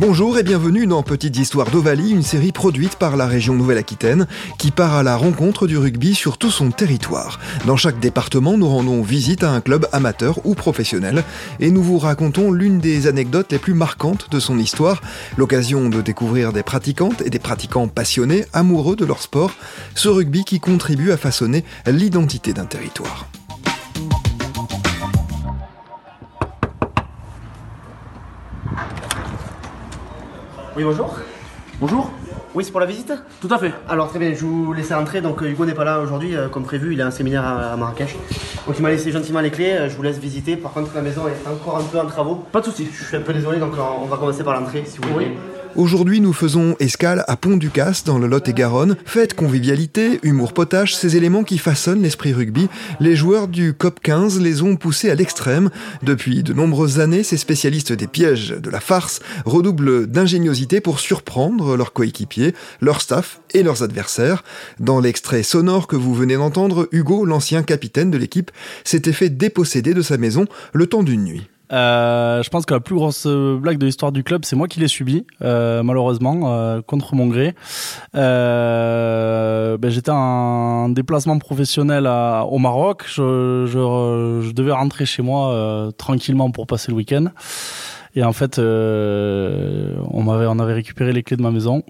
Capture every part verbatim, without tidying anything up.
Bonjour et bienvenue dans Petites Histoires d'Ovalie, une série produite par la région Nouvelle-Aquitaine qui part à la rencontre du rugby sur tout son territoire. Dans chaque département, nous rendons visite à un club amateur ou professionnel et nous vous racontons l'une des anecdotes les plus marquantes de son histoire, l'occasion de découvrir des pratiquantes et des pratiquants passionnés, amoureux de leur sport, ce rugby qui contribue à façonner l'identité d'un territoire. Oui, bonjour. Bonjour. Oui, c'est pour la visite ? Tout à fait. Alors très bien, je vous laisse entrer. Donc Hugo n'est pas là aujourd'hui, euh, comme prévu, il a un séminaire à, à Marrakech. Donc il m'a laissé gentiment les clés, euh, je vous laisse visiter. Par contre, la maison est encore un peu en travaux. Pas de soucis. Je suis un peu désolé, donc on va commencer par l'entrée, si vous voulez. Oui. Aujourd'hui, nous faisons escale à Pont-du-Casse, dans le Lot-et-Garonne. Fête, convivialité, humour potache, ces éléments qui façonnent l'esprit rugby. Les joueurs du C O P quinze les ont poussés à l'extrême. Depuis de nombreuses années, ces spécialistes des pièges de la farce redoublent d'ingéniosité pour surprendre leurs coéquipiers, leur staff et leurs adversaires. Dans l'extrait sonore que vous venez d'entendre, Hugo, l'ancien capitaine de l'équipe, s'était fait déposséder de sa maison le temps d'une nuit. Euh, je pense que la plus grosse blague de l'histoire du club, c'est moi qui l'ai subi, euh, malheureusement, euh, contre mon gré. Euh, ben, j'étais en déplacement professionnel à, au Maroc. Je, je, je devais rentrer chez moi euh, tranquillement pour passer le week-end. Et en fait, euh, on m'avait, on avait récupéré les clés de ma maison.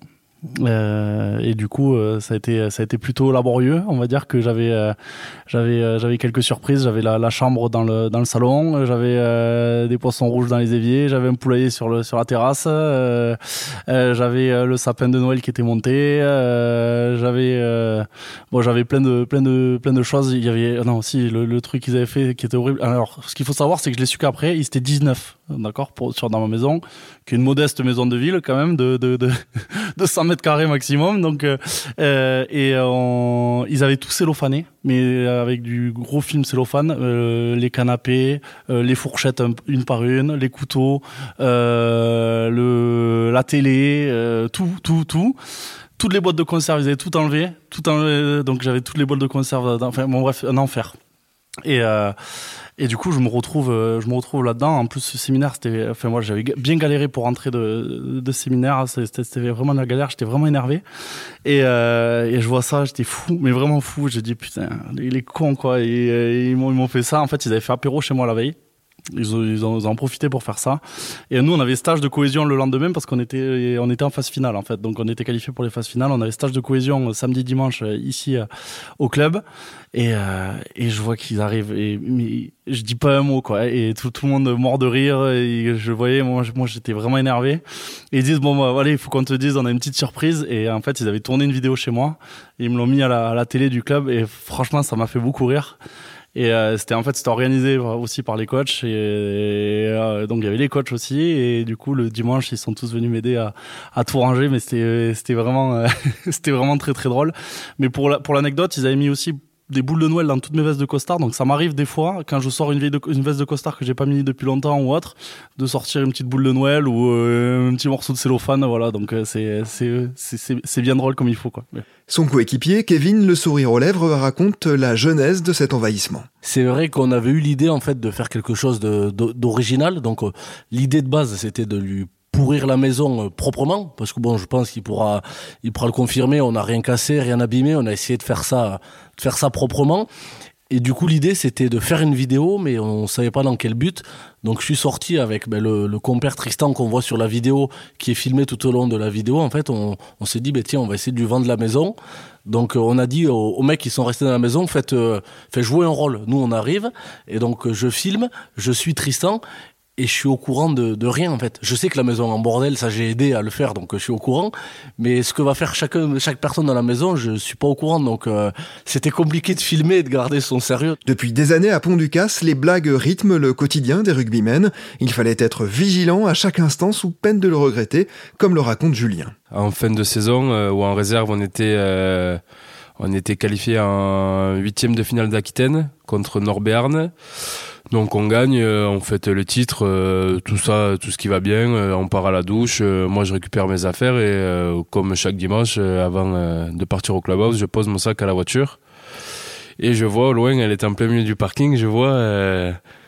Euh, et du coup euh, ça a été ça a été plutôt laborieux. On va dire que j'avais euh, j'avais euh, j'avais quelques surprises. J'avais la, la chambre dans le dans le salon, j'avais euh, des poissons rouges dans les éviers, j'avais un poulailler sur le sur la terrasse, euh, euh, j'avais euh, le sapin de Noël qui était monté, euh, j'avais euh, bon j'avais plein de plein de plein de choses. Il y avait non aussi le, le truc qu'ils avaient fait qui était horrible. Alors ce qu'il faut savoir, c'est que je l'ai su qu'après, il était dix-neuf, d'accord, pour sur dans ma maison, qui est une modeste maison de ville quand même de de de, de cent mètres carrés maximum, donc euh, et on, ils avaient tout cellophané, mais avec du gros film cellophane, euh, les canapés, euh, les fourchettes une par une, les couteaux, euh, le la télé, euh, tout tout tout toutes les boîtes de conserve, ils avaient tout enlevé, tout enlevé, donc j'avais toutes les boîtes de conserve, enfin bon bref, un enfer. Et euh, et du coup je me retrouve je me retrouve là-dedans. En plus ce séminaire, c'était enfin moi j'avais bien galéré pour rentrer de de séminaire, c'était, c'était vraiment la galère, j'étais vraiment énervé. Et euh, et je vois ça, j'étais fou, mais vraiment fou. J'ai dit putain, il est con quoi. Et, et ils m'ont ils m'ont fait ça. En fait, ils avaient fait apéro chez moi la veille. Ils ont, ils, ont, ils ont profité pour faire ça. Et nous, on avait stage de cohésion le lendemain parce qu'on était, on était en phase finale, en fait. Donc, on était qualifiés pour les phases finales. On avait stage de cohésion samedi, dimanche, ici, au club. Et, euh, et je vois qu'ils arrivent. Et, mais je dis pas un mot, quoi. Et tout, tout le monde mort de rire. Et je voyais, moi, moi, j'étais vraiment énervé. Et ils disent, bon, bah, voilà, il faut qu'on te dise, on a une petite surprise. Et en fait, ils avaient tourné une vidéo chez moi. Et ils me l'ont mis à la, à la télé du club. Et franchement, ça m'a fait beaucoup rire. Et euh, c'était en fait c'était organisé aussi par les coachs et, et euh, donc il y avait les coachs aussi, et du coup le dimanche ils sont tous venus m'aider à, à tout ranger, mais c'était c'était vraiment euh, c'était vraiment très très drôle. Mais pour la, pour l'anecdote, ils avaient mis aussi des boules de Noël dans toutes mes vestes de costard, donc ça m'arrive des fois quand je sors une, vieille de, une veste de costard que j'ai pas mis depuis longtemps ou autre, de sortir une petite boule de Noël ou euh, un petit morceau de cellophane, voilà. Donc euh, c'est, c'est c'est c'est c'est bien drôle comme il faut, quoi. Ouais. Son coéquipier, Kevin, le sourire aux lèvres, raconte la genèse de cet envahissement. C'est vrai qu'on avait eu l'idée en fait de faire quelque chose de, de d'original. Donc euh, l'idée de base, c'était de lui pourrir la maison euh, proprement, parce que bon, je pense qu'il pourra, il pourra le confirmer. On n'a rien cassé, rien abîmé. On a essayé de faire ça, de faire ça proprement. Et du coup, l'idée, c'était de faire une vidéo, mais on savait pas dans quel but. Donc, je suis sorti avec ben, le, le compère Tristan qu'on voit sur la vidéo, qui est filmé tout au long de la vidéo. En fait, on, on s'est dit, ben, tiens, on va essayer de lui vendre la maison. Donc, on a dit aux, aux mecs qui sont restés dans la maison, faites, euh, faites jouer un rôle. Nous, on arrive. Et donc, je filme, je suis Tristan. Et je suis au courant de, de rien, en fait. Je sais que la maison est en bordel, ça j'ai aidé à le faire, donc je suis au courant. Mais ce que va faire chacun, chaque personne dans la maison, je suis pas au courant. Donc euh, c'était compliqué de filmer et de garder son sérieux. Depuis des années à Pont-du-Casse, les blagues rythment le quotidien des rugbymen. Il fallait être vigilant à chaque instant sous peine de le regretter, comme le raconte Julien. En fin de saison, euh, ou en réserve, on était... Euh... On était qualifié en huitième de finale d'Aquitaine contre Nord-Béarn. Donc on gagne, on fête le titre, euh, tout ça, tout ce qui va bien. Euh, on part à la douche, euh, moi je récupère mes affaires et euh, comme chaque dimanche, euh, avant euh, de partir au clubhouse, je pose mon sac à la voiture. Et je vois au loin, elle est en plein milieu du parking, je vois... Euh,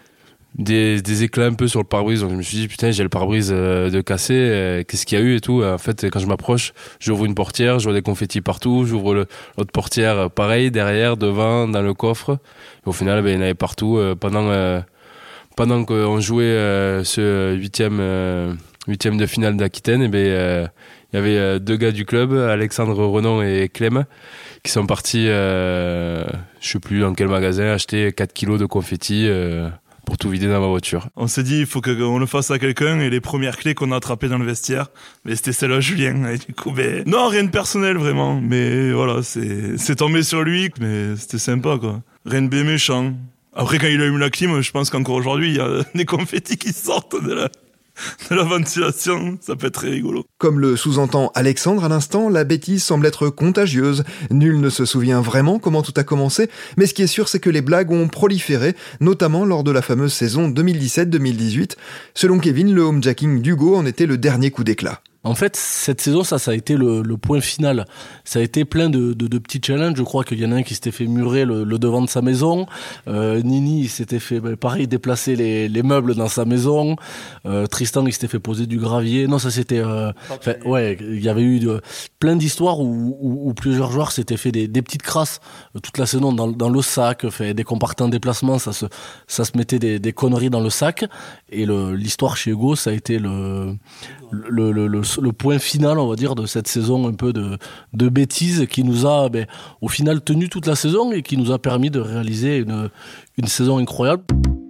des, des éclats un peu sur le pare-brise. Donc je me suis dit, putain, j'ai le pare-brise euh, de cassé, euh, qu'est-ce qu'il y a eu et tout. En fait, quand je m'approche, j'ouvre une portière, je vois des confettis partout, j'ouvre le, l'autre portière, euh, pareil, derrière, devant, dans le coffre. Et au final, ben, il y en avait partout. Euh, pendant, euh, pendant qu'on jouait euh, ce huitième, euh, huitième de finale d'Aquitaine, et ben, euh, il y avait euh, deux gars du club, Alexandre Renon et Clem, qui sont partis, euh, je sais plus dans quel magasin, acheter quatre kilos de confettis euh, pour tout vider dans ma voiture. On s'est dit, il faut qu'on le fasse à quelqu'un, et les premières clés qu'on a attrapées dans le vestiaire, mais c'était celle à Julien. Et du coup, ben, non, rien de personnel vraiment, mais voilà, c'est, c'est tombé sur lui, mais c'était sympa, quoi. Rien de bien méchant. Après, quand il allume la clim, je pense qu'encore aujourd'hui, il y a des confettis qui sortent de la... de la ventilation, ça peut être très rigolo. Comme le sous-entend Alexandre à l'instant, la bêtise semble être contagieuse. Nul ne se souvient vraiment comment tout a commencé, mais ce qui est sûr, c'est que les blagues ont proliféré, notamment lors de la fameuse saison deux mille dix-sept deux mille dix-huit. Selon Kevin, le homejacking d'Hugo en était le dernier coup d'éclat. En fait, cette saison, ça, ça a été le, le point final. Ça a été plein de, de, de petits challenges. Je crois qu'il y en a un qui s'était fait murer le, le devant de sa maison. Euh, Nini, il s'était fait, ben, pareil, déplacer les, les meubles dans sa maison. Euh, Tristan, il s'était fait poser du gravier. Non, ça c'était, euh, ouais, il y avait eu de, plein d'histoires où, où, où plusieurs joueurs s'étaient fait des, des petites crasses euh, toute la saison dans, dans le sac. Fait, dès qu'on partait en déplacement, ça se, ça se mettait des, des conneries dans le sac. Et le, l'histoire chez Hugo, ça a été le, le, le, le le point final, on va dire, de cette saison un peu de, de bêtises qui nous a, ben, au final, tenu toute la saison et qui nous a permis de réaliser une, une saison incroyable.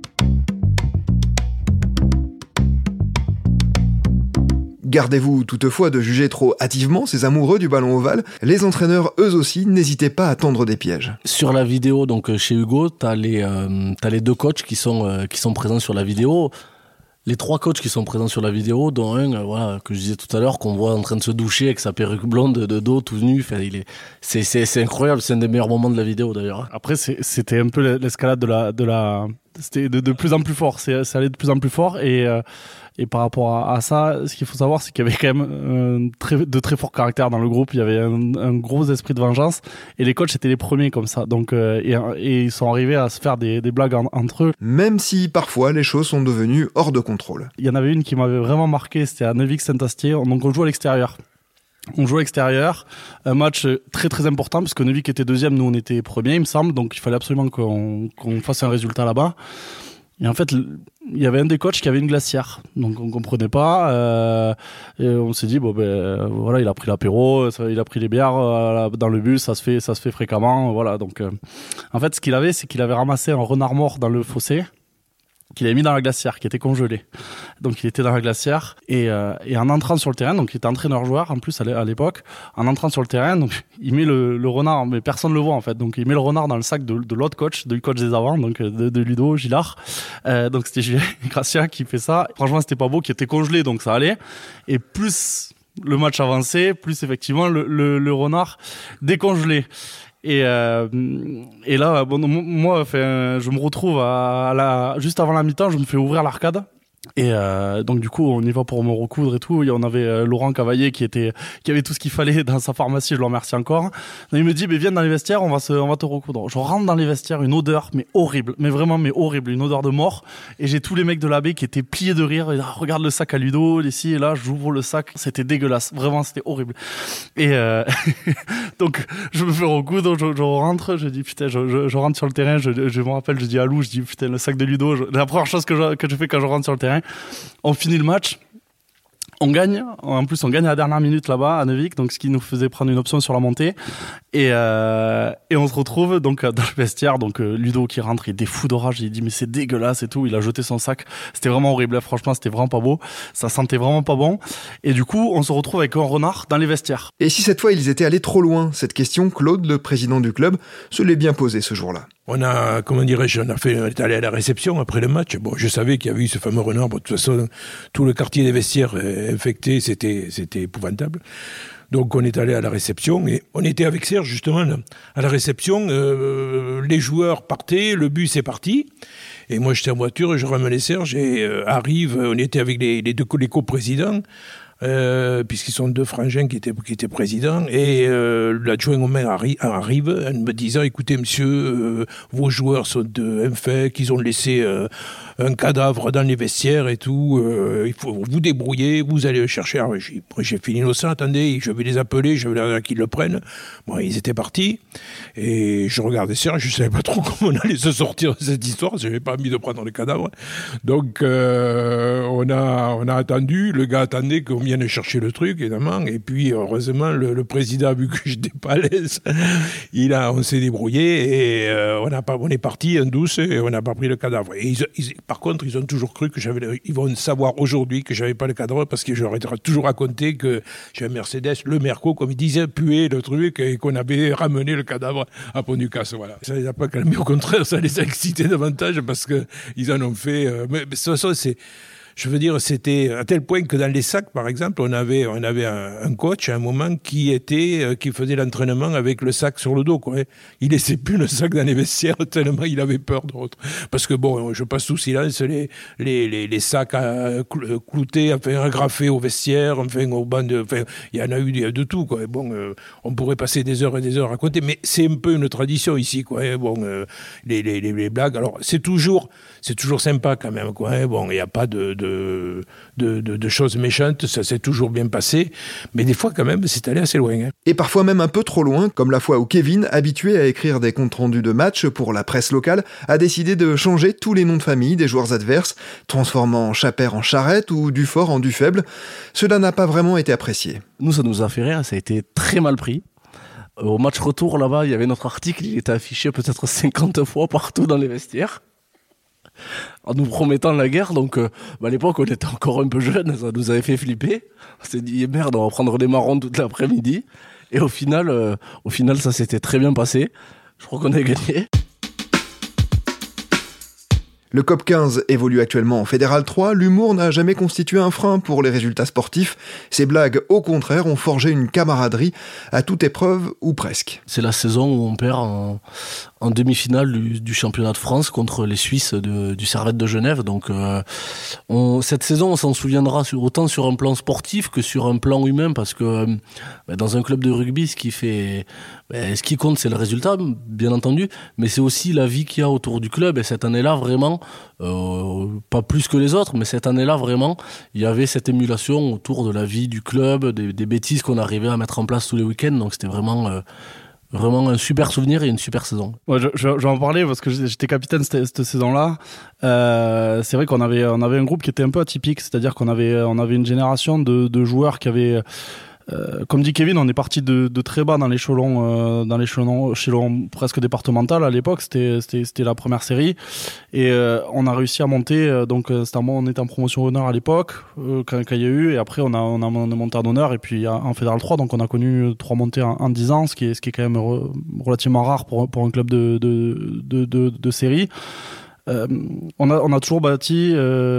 Gardez-vous toutefois de juger trop hâtivement ces amoureux du ballon ovale. Les entraîneurs, eux aussi, n'hésitez pas à tendre des pièges. Sur la vidéo, donc chez Hugo, t'as les, euh, t'as les deux coachs qui sont, euh, qui sont présents sur la vidéo. Les trois coachs qui sont présents sur la vidéo, dont un, euh, voilà, que je disais tout à l'heure, qu'on voit en train de se doucher avec sa perruque blonde de dos, tout nu. Enfin, il est, c'est, c'est, c'est incroyable. C'est un des meilleurs moments de la vidéo, d'ailleurs. Après, c'est, c'était un peu l'escalade de la, de la, c'était de, de plus en plus fort. C'est, ça allait de plus en plus fort. Et, euh, et par rapport à, à ça, ce qu'il faut savoir, c'est qu'il y avait quand même euh, très, de très forts caractères dans le groupe. Il y avait un, un gros esprit de vengeance. Et les coachs étaient les premiers comme ça. Donc, euh, et, et ils sont arrivés à se faire des, des blagues en, entre eux. Même si parfois les choses sont devenues hors de contrôle. Il y en avait une qui m'avait vraiment marqué, c'était à Neuvik-Saint-Astier. Donc on joue à l'extérieur. On joue à l'extérieur, un match très très important parce que Neuvik était deuxième, nous on était premier, il me semble, donc il fallait absolument qu'on, qu'on fasse un résultat là-bas. Et en fait, il y avait un des coachs qui avait une glacière, donc on comprenait pas. Euh, et on s'est dit bon ben voilà, il a pris l'apéro, il a pris les bières euh, dans le bus, ça se fait, ça se fait fréquemment, voilà. Donc euh, en fait, ce qu'il avait, c'est qu'il avait ramassé un renard mort dans le fossé, qu'il avait mis dans la glacière, qui était congelé. Donc il était dans la glacière et, euh, et en entrant sur le terrain, donc il était entraîneur-joueur en plus à l'époque, en entrant sur le terrain, donc il met le, le renard, mais personne ne le voit en fait, donc il met le renard dans le sac de, de l'autre coach, du coach des avants, donc de, de Ludo Gillard. Euh, donc c'était Julien Gracia qui fait ça. Franchement c'était pas beau, qui était congelé, donc ça allait. Et plus le match avançait, plus effectivement le, le, le renard décongelé. Et euh, et là bon moi enfin je me retrouve à, à la juste avant la mi-temps, je me fais ouvrir l'arcade. Et euh, donc du coup on y va pour me recoudre et tout. Et on avait euh, Laurent Cavaillé qui était qui avait tout ce qu'il fallait dans sa pharmacie, je le remercie encore. Donc, il me dit mais viens dans les vestiaires, on va se on va te recoudre. Je rentre dans les vestiaires, une odeur mais horrible, mais vraiment mais horrible, une odeur de mort. Et j'ai tous les mecs de la baie qui étaient pliés de rire. Et, ah, regarde le sac à Ludo ici et là, j'ouvre le sac, c'était dégueulasse, vraiment c'était horrible. Et euh, donc je me fais recoudre, je, je rentre, je dis putain, je, je, je rentre sur le terrain, je, je me rappelle, je dis à Lou, je dis putain le sac de Ludo, je, la première chose que je, que je fais quand je rentre sur le terrain. On finit le match, on gagne, en plus on gagne à la dernière minute là-bas à Neuvik, donc ce qui nous faisait prendre une option sur la montée. Et, euh, et on se retrouve donc dans le vestiaire, donc euh, Ludo qui rentre, il est fou d'orage, il dit mais c'est dégueulasse et tout, il a jeté son sac, c'était vraiment horrible, hein, franchement c'était vraiment pas beau, ça sentait vraiment pas bon. Et du coup on se retrouve avec un renard dans les vestiaires. Et si cette fois ils étaient allés trop loin? Cette question, Claude, le président du club, se l'est bien posée ce jour-là. On a, comment dirais-je, on a fait, on est allé à la réception après le match. Bon, je savais qu'il y avait eu ce fameux renard. Bon, de toute façon, tout le quartier des vestiaires infecté, c'était, c'était épouvantable. Donc, on est allé à la réception et on était avec Serge, justement, là. À la réception, euh, les joueurs partaient, le bus est parti. Et moi, j'étais en voiture et je ramenais Serge et euh, arrive, on était avec les, les deux les coprésidents. euh, puisqu'ils sont deux frangins qui étaient, qui étaient présidents, et euh, l'adjoint au maire arri- arrive en me disant, écoutez monsieur, euh, vos joueurs sont de infects, ils ont laissé euh, un cadavre dans les vestiaires et tout, euh, il faut vous débrouiller, vous allez le chercher. Alors, j'ai, j'ai fait l'innocent, attendez, je vais les appeler, je vais leur dire qu'ils le prennent. Bon, ils étaient partis, et je regardais ça, je ne savais pas trop comment on allait se sortir de cette histoire, je n'avais pas envie de prendre le cadavre. Donc, euh, on, a, on a attendu, le gars attendait qu'on vienne chercher le truc, évidemment, et puis, heureusement, le, le président a vu que j'étais pas à l'aise, il a, on s'est débrouillé, et euh, on, a pas, on est parti en douce, et on n'a pas pris le cadavre. Et ils, ils, par contre, ils ont toujours cru que j'avais, ils vont savoir aujourd'hui que j'avais pas le cadavre, parce que j'aurais toujours raconté que j'ai un Mercedes, le Merco, comme ils disaient, pué le truc, et qu'on avait ramené le cadavre à Pont-du-Casse, voilà. Ça les a pas calmés, au contraire, ça les a excités davantage, parce que ils en ont fait, euh, mais, mais de toute façon, c'est, je veux dire, c'était à tel point que dans les sacs, par exemple, on avait, on avait un, un coach à un moment qui était, euh, qui faisait l'entraînement avec le sac sur le dos, quoi. Il laissait plus le sac dans les vestiaires tellement il avait peur d'autres. Parce que bon, je passe sous silence les, les, les, les sacs à, cloutés, enfin, agrafés au vestiaire, enfin, au banc de, enfin, il y en a eu, il y a de tout, quoi. Bon, euh, on pourrait passer des heures et des heures à raconter, mais c'est un peu une tradition ici, quoi. Bon, euh, les, les, les, les blagues, alors, c'est toujours, c'est toujours sympa quand même, quoi. Bon, il n'y a pas de, de De, de, de, de choses méchantes, ça s'est toujours bien passé, mais des fois quand même c'est allé assez loin. Hein. Et parfois même un peu trop loin, comme la fois où Kevin, habitué à écrire des comptes rendus de matchs pour la presse locale, a décidé de changer tous les noms de famille des joueurs adverses, transformant Chaper en Charrette ou Dufort en Dufaible. Cela n'a pas vraiment été apprécié. Nous, ça nous a fait rire, ça a été très mal pris. Au match retour, là-bas, il y avait notre article, il était affiché peut-être cinquante fois partout dans les vestiaires, en nous promettant la guerre. Donc euh, bah à l'époque on était encore un peu jeunes, ça nous avait fait flipper, on s'est dit merde, on va prendre des marrons toute l'après-midi, et au final euh, au final ça s'était très bien passé, je crois qu'on a gagné. Le C O P quinze évolue actuellement en Fédéral trois, l'humour n'a jamais constitué un frein pour les résultats sportifs. Ces blagues, au contraire, ont forgé une camaraderie à toute épreuve, ou presque. C'est la saison où on perd en, en demi-finale du, du championnat de France contre les Suisses de, du Servette de Genève. Donc euh, on, cette saison, on s'en souviendra sur, autant sur un plan sportif que sur un plan humain, parce que euh, bah, dans un club de rugby, ce qui fait, bah, ce qui compte, c'est le résultat, bien entendu, mais c'est aussi la vie qu'il y a autour du club. Et cette année-là, vraiment, Euh, pas plus que les autres, mais cette année-là vraiment il y avait cette émulation autour de la vie du club, des, des bêtises qu'on arrivait à mettre en place tous les week-ends, donc c'était vraiment euh, vraiment un super souvenir et une super saison. Ouais, je, je, je vais en parler parce que j'étais capitaine cette, cette saison-là. Euh, c'est vrai qu'on avait on avait un groupe qui était un peu atypique, c'est-à-dire qu'on avait on avait une génération de, de joueurs qui avaient Euh, comme dit Kevin, on est parti de, de très bas dans l'échelon, euh, dans l'échelon, échelon presque départemental à l'époque. C'était, c'était, c'était la première série, et euh, on a réussi à monter. Euh, donc, c'était un, on était en promotion honneur à l'époque euh, quand, quand il y a eu, et après on a, on a, on a monté en honneur, et puis en Fédéral trois. Donc, on a connu trois montées en, en dix ans, ce qui est, ce qui est quand même re, relativement rare pour pour un club de de de, de, de série. Euh, on a on a toujours bâti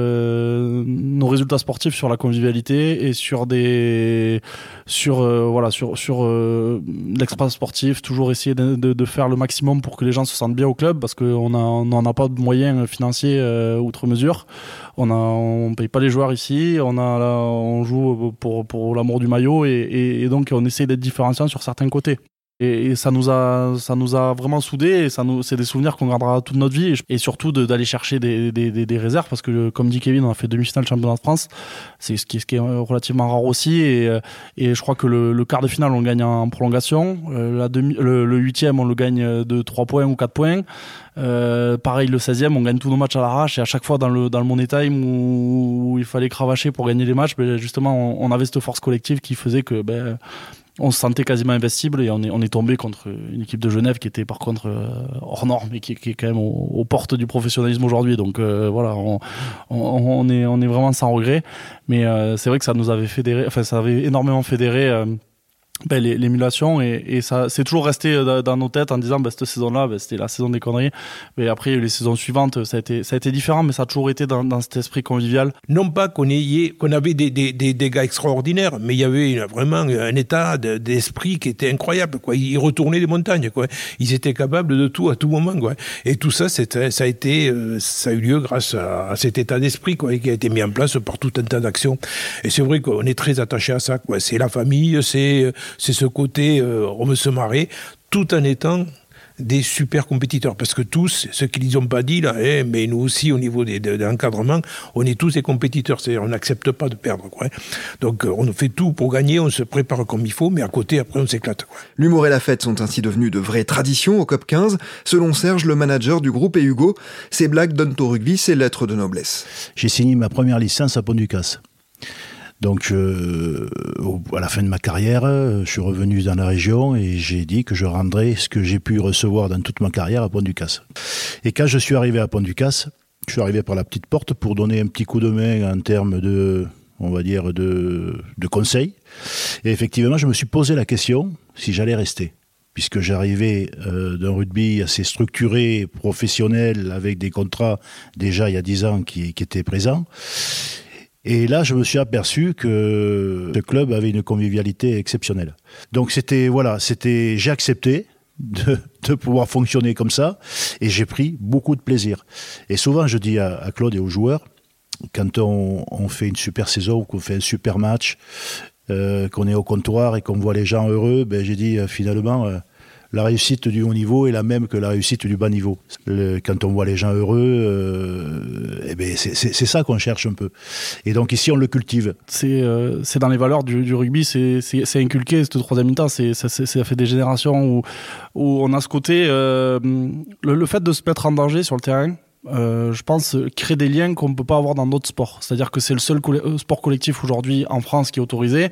euh, nos résultats sportifs sur la convivialité et sur des sur euh, voilà sur sur euh, l'extra sportif, toujours essayer de, de de faire le maximum pour que les gens se sentent bien au club, parce que on a on n'en a pas de moyens financiers euh, outre mesure. On a on paye pas les joueurs ici, on a on joue pour pour l'amour du maillot, et, et, et donc on essaie d'être différenciant sur certains côtés. Et, et ça nous a, ça nous a vraiment soudés, et ça nous, c'est des souvenirs qu'on gardera toute notre vie, et, et surtout de, d'aller chercher des, des, des, des réserves, parce que comme dit Kevin, on a fait demi-finale championnat de France, c'est ce qui, ce qui est relativement rare aussi, et, et je crois que le, le quart de finale on le gagne en prolongation, euh, la demi, le, le huitième on le gagne de trois points ou quatre points, euh, pareil le seizième on gagne tous nos matchs à l'arrache, et à chaque fois dans le, dans le money time où, où il fallait cravacher pour gagner les matchs, ben justement on, on avait cette force collective qui faisait que ben, on se sentait quasiment invincible, et on est, on est tombé contre une équipe de Genève qui était par contre euh, hors norme, et qui, qui est quand même aux, aux portes du professionnalisme aujourd'hui. Donc euh, voilà, on, on, on, est, on est vraiment sans regret. Mais euh, c'est vrai que ça nous avait fédéré, enfin ça avait énormément fédéré euh, ben, l'émulation et, et ça c'est toujours resté dans nos têtes en disant ben, cette saison-là ben, c'était la saison des conneries, mais après les saisons suivantes ça a été ça a été différent, mais ça a toujours été dans, dans cet esprit convivial. Non pas qu'on ayait qu'on avait des, des, des, des gars extraordinaires, mais il y avait vraiment un état de, d'esprit qui était incroyable, quoi. Ils retournaient des montagnes, quoi. Ils étaient capables de tout à tout moment, quoi. Et tout ça c'était, ça a été ça a eu lieu grâce à, à cet état d'esprit, quoi, qui a été mis en place par tout un tas d'actions. Et c'est vrai qu'on est très attaché à ça, quoi. C'est la famille, c'est c'est ce côté, euh, on veut se marrer, tout en étant des super compétiteurs. Parce que tous, ce qu'ils n'ont pas dit, là, hein, mais nous aussi, au niveau des, de, de l'encadrement, on est tous des compétiteurs. C'est-à-dire, on n'accepte pas de perdre, quoi. Donc, euh, on fait tout pour gagner, on se prépare comme il faut, mais à côté, après, on s'éclate, quoi. L'humour et la fête sont ainsi devenus de vraies traditions au C O P quinze. Selon Serge, le manager du groupe, et Hugo, ces blagues donnent au rugby ses lettres de noblesse. J'ai signé ma première licence à Pont-du-Casse. Donc, euh, à la fin de ma carrière, je suis revenu dans la région et j'ai dit que je rendrais ce que j'ai pu recevoir dans toute ma carrière à Pont-du-Casse. Et quand je suis arrivé à Pont-du-Casse, je suis arrivé par la petite porte pour donner un petit coup de main en termes de, on va dire, de, de conseils. Et effectivement, je me suis posé la question si j'allais rester. Puisque j'arrivais euh, d'un rugby assez structuré, professionnel, avec des contrats déjà il y a dix ans qui, qui étaient présents. Et là, je me suis aperçu que ce club avait une convivialité exceptionnelle. Donc c'était, voilà, c'était, j'ai accepté de, de pouvoir fonctionner comme ça, et j'ai pris beaucoup de plaisir. Et souvent, je dis à, à Claude et aux joueurs, quand on, on fait une super saison, qu'on fait un super match, euh, qu'on est au comptoir et qu'on voit les gens heureux, ben j'ai dit euh, finalement, euh, la réussite du haut niveau est la même que la réussite du bas niveau. Le, quand on voit les gens heureux, euh, eh ben c'est, c'est, c'est ça qu'on cherche un peu. Et donc ici, on le cultive. C'est, euh, c'est dans les valeurs du, du rugby, c'est, c'est, c'est inculqué, cette troisième mi-temps. C'est, ça, c'est, ça fait des générations où, où on a ce côté... Euh, le, le fait de se mettre en danger sur le terrain, Euh, je pense créer des liens qu'on ne peut pas avoir dans d'autres sports. C'est-à-dire que c'est le seul coll- sport collectif aujourd'hui en France qui est autorisé,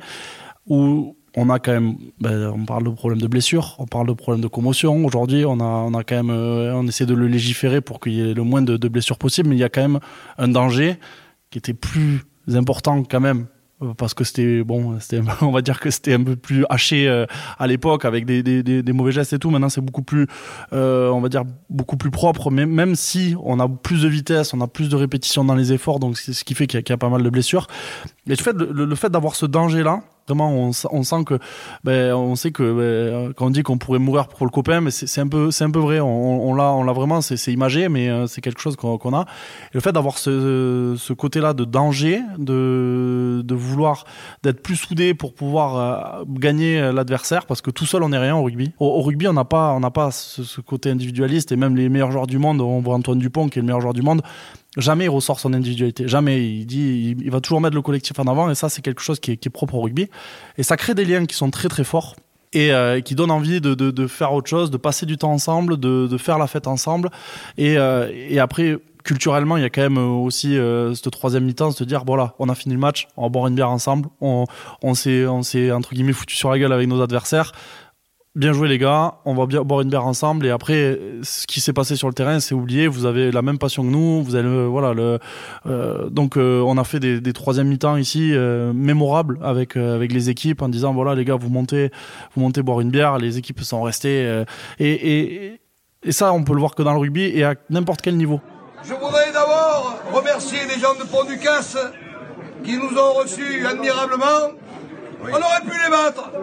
où on a quand même, ben, on parle de problèmes de blessures, on parle de problèmes de commotion. Aujourd'hui, on a, on a quand même, euh, on essaie de le légiférer pour qu'il y ait le moins de, de blessures possible, mais il y a quand même un danger qui était plus important quand même. Parce que c'était, bon, c'était, on va dire que c'était un peu plus haché euh, à l'époque avec des, des, des, des mauvais gestes et tout. Maintenant, c'est beaucoup plus, euh, on va dire, beaucoup plus propre. Mais même si on a plus de vitesse, on a plus de répétitions dans les efforts, donc c'est ce qui fait qu'il y a, qu'il y a pas mal de blessures. Mais le fait, le, le fait d'avoir ce danger-là, vraiment, on, on sent que, ben, on sait que ben, quand on dit qu'on pourrait mourir pour le copain, mais c'est, c'est un peu, c'est un peu vrai. On, on l'a, on l'a vraiment, c'est, c'est imagé, mais euh, c'est quelque chose qu'on, qu'on a. Et le fait d'avoir ce, ce côté-là de danger, de, de vouloir d'être plus soudé pour pouvoir euh, gagner l'adversaire, parce que tout seul on n'est rien au rugby. Au, au rugby, on n'a pas, on n'a pas ce, ce côté individualiste, et même les meilleurs joueurs du monde, on voit Antoine Dupont qui est le meilleur joueur du monde. Jamais il ressort son individualité, jamais. Il dit, il, il va toujours mettre le collectif en avant, et ça c'est quelque chose qui est, qui est propre au rugby. Et ça crée des liens qui sont très très forts et euh, qui donnent envie de, de, de faire autre chose, de passer du temps ensemble, de, de faire la fête ensemble. Et, euh, et après, culturellement, il y a quand même aussi euh, cette troisième mi-temps, se dire bon là, on a fini le match, on va boire une bière ensemble, on, on s'est, on s'est entre guillemets foutu sur la gueule avec nos adversaires. Bien joué les gars, on va bien boire une bière ensemble, et après ce qui s'est passé sur le terrain c'est oublié, vous avez la même passion que nous, vous avez le, voilà le euh, donc euh, on a fait des, des troisième mi-temps ici euh, mémorables avec euh, avec les équipes en disant voilà les gars vous montez vous montez boire une bière, les équipes sont restées euh, et, et et ça on peut le voir que dans le rugby et à n'importe quel niveau. Je voudrais d'abord remercier les gens de Pont-du-Casse qui nous ont reçus admirablement. Oui. On aurait pu les battre.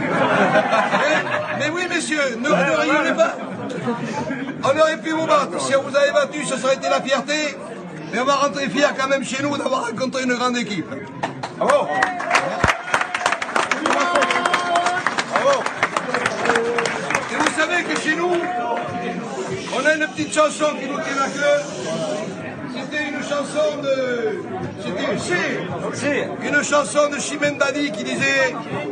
mais, mais oui, messieurs, ne, ne rigolez pas. On aurait pu vous battre. Si on vous avait battu, ce serait été la fierté. Mais on va rentrer fiers quand même chez nous d'avoir rencontré une grande équipe. Bravo. Bravo. Et vous savez que chez nous, on a une petite chanson qui nous tient à cœur. C'était une chanson de... C'était une, une chanson de Chimène-Badi qui disait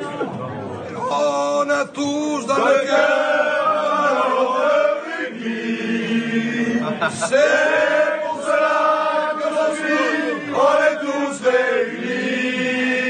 on a tous dans le cœur le rugby. C'est pour cela que j'en suis, on est tous réunis.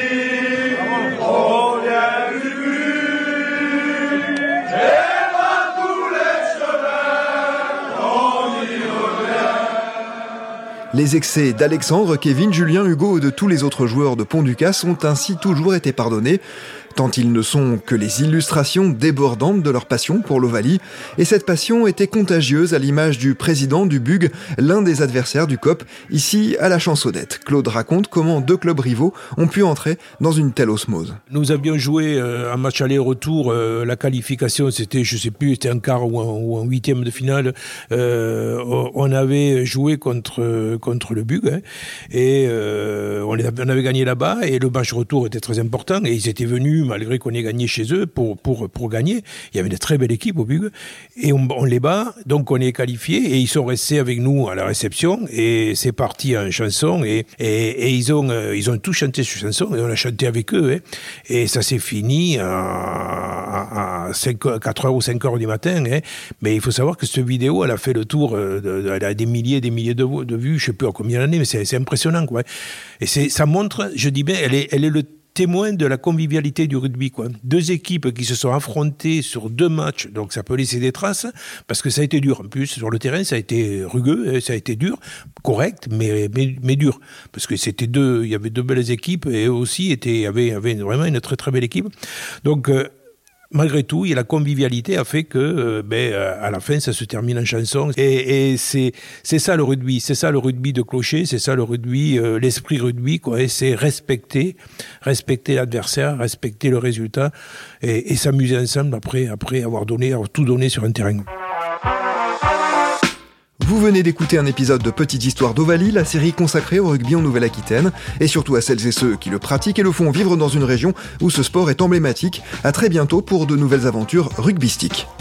On vient du but et par tous les chemins, on y revient. Les excès d'Alexandre, Kevin, Julien, Hugo ou de tous les autres joueurs de Pont-du-Casse ont ainsi toujours été pardonnés. tant ils ne sont que les illustrations débordantes de leur passion pour l'Ovalie. Et cette passion était contagieuse à l'image du président du B U G, l'un des adversaires du C O P, ici à la Chansonnette. Claude raconte comment deux clubs rivaux ont pu entrer dans une telle osmose. Nous avions joué euh, un match aller-retour, euh, la qualification c'était, je sais plus, c'était un quart ou un, ou un huitième de finale. Euh, on avait joué contre, contre le B U G hein, et euh, on, les, on avait gagné là-bas et le match retour était très important et ils étaient venus, malgré qu'on ait gagné chez eux, pour, pour, pour gagner. Il y avait une très belle équipe au B U G et on, on les bat, donc on est qualifiés et ils sont restés avec nous à la réception et c'est parti en chanson et, et, et ils, ont, euh, ils ont tous chanté cette chanson et on a chanté avec eux hein, et ça s'est fini à, à, à cinq, quatre heures ou cinq heures du matin hein, mais il faut savoir que cette vidéo elle a fait le tour, de, de, elle a des milliers des milliers de, de vues, je ne sais plus à combien d'années, mais c'est, c'est impressionnant quoi. Et c'est, ça montre, je dis bien, elle est, elle est le témoin de la convivialité du rugby, quoi. Deux équipes qui se sont affrontées sur deux matchs, donc ça peut laisser des traces, parce que ça a été dur. En plus, sur le terrain, ça a été rugueux, ça a été dur, correct, mais, mais, mais dur. Parce que c'était deux, il y avait deux belles équipes, et eux aussi étaient, avaient, avaient vraiment une très très belle équipe. Donc, euh, malgré tout, la convivialité a fait que, euh, ben, à la fin, ça se termine en chanson. Et, et c'est, c'est ça le rugby, c'est ça le rugby de clocher, c'est ça le rugby, euh, l'esprit rugby, quoi. Et c'est respecter, respecter l'adversaire, respecter le résultat, et, et s'amuser ensemble après, après avoir donné, avoir tout donné sur un terrain. Vous venez d'écouter un épisode de Petite Histoire d'Ovalie, la série consacrée au rugby en Nouvelle-Aquitaine, et surtout à celles et ceux qui le pratiquent et le font vivre dans une région où ce sport est emblématique. À très bientôt pour de nouvelles aventures rugbystiques.